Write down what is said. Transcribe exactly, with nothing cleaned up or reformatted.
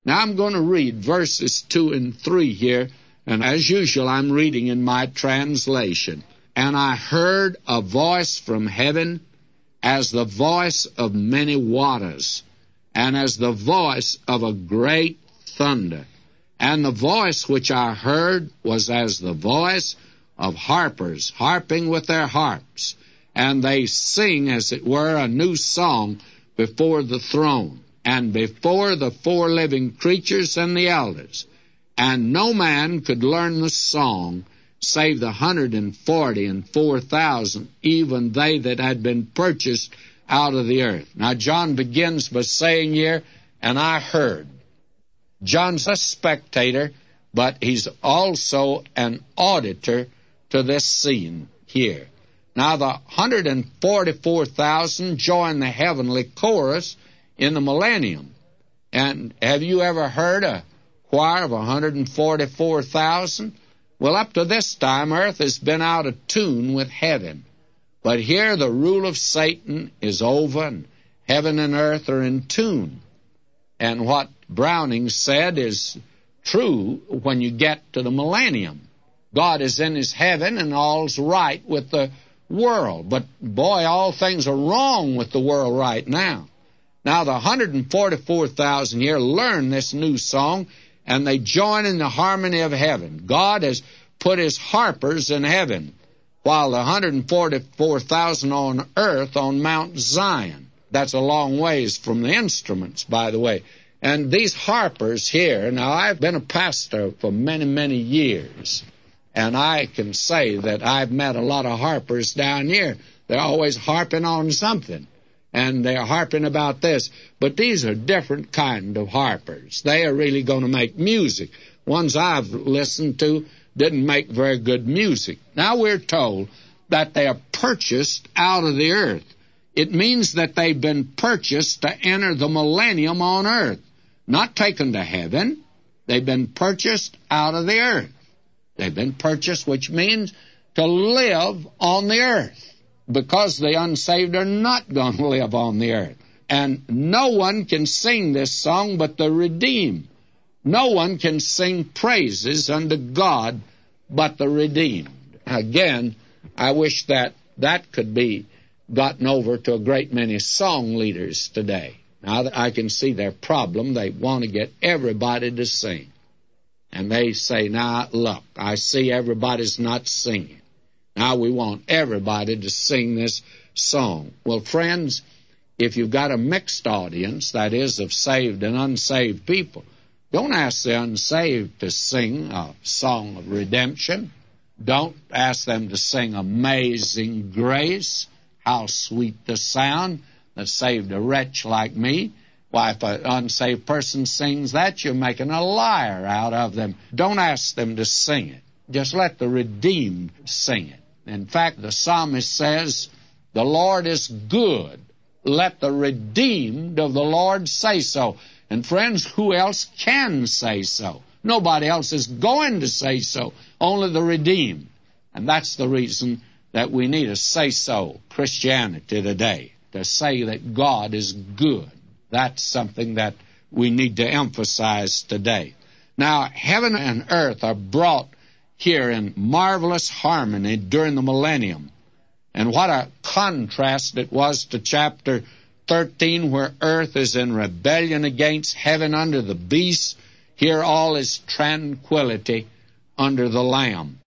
Now I'm going to read verses two and three here, and as usual I'm reading in my translation. And I heard a voice from heaven as the voice of many waters, and as the voice of a great thunder. And the voice which I heard was as the voice of harpers, harping with their harps. And they sing, as it were, a new song before the throne, and before the four living creatures and the elders. And no man could learn the song, save the hundred and forty and four thousand, even they that had been purchased out of the earth. Now John begins by saying here, and I heard. John's a spectator, but he's also an auditor to this scene here. Now the one hundred and forty-four thousand join the heavenly chorus in the millennium. And have you ever heard a choir of one hundred and forty-four thousand? Well, up to this time, earth has been out of tune with heaven. But here the rule of Satan is over, and heaven and earth are in tune. And what Browning said is true when you get to the millennium. God is in his heaven, and all's right with the world. But, boy, all things are wrong with the world right now. Now, the one hundred and forty-four thousand here learn this new song, and they join in the harmony of heaven. God has put his harpers in heaven, while the one hundred and forty-four thousand on earth on Mount Zion. That's a long ways from the instruments, by the way. And these harpers here, now I've been a pastor for many, many years, and I can say that I've met a lot of harpers down here. They're always harping on something, and they're harping about this. But these are different kind of harpers. They are really going to make music. Ones I've listened to didn't make very good music. Now we're told that they are purchased out of the earth. It means that they've been purchased to enter the millennium on earth, not taken to heaven. They've been purchased out of the earth. They've been purchased, which means to live on the earth, because the unsaved are not going to live on the earth. And no one can sing this song but the redeemed. No one can sing praises unto God but the redeemed. Again, I wish that that could be gotten over to a great many song leaders today. Now, I can see their problem. They want to get everybody to sing. And they say, now, look, I see everybody's not singing. Now we want everybody to sing this song. Well, friends, if you've got a mixed audience, that is, of saved and unsaved people, don't ask the unsaved to sing a song of redemption. Don't ask them to sing Amazing Grace, how sweet the sound that saved a wretch like me. Why, if an unsaved person sings that, you're making a liar out of them. Don't ask them to sing it. Just let the redeemed sing it. In fact, the psalmist says, the Lord is good. Let the redeemed of the Lord say so. And friends, who else can say so? Nobody else is going to say so. Only the redeemed. And that's the reason that we need a say-so Christianity today, to say that God is good. That's something that we need to emphasize today. Now, heaven and earth are brought here in marvelous harmony during the millennium. And what a contrast it was to chapter thirteen, where earth is in rebellion against heaven under the beast. Here all is tranquility under the Lamb.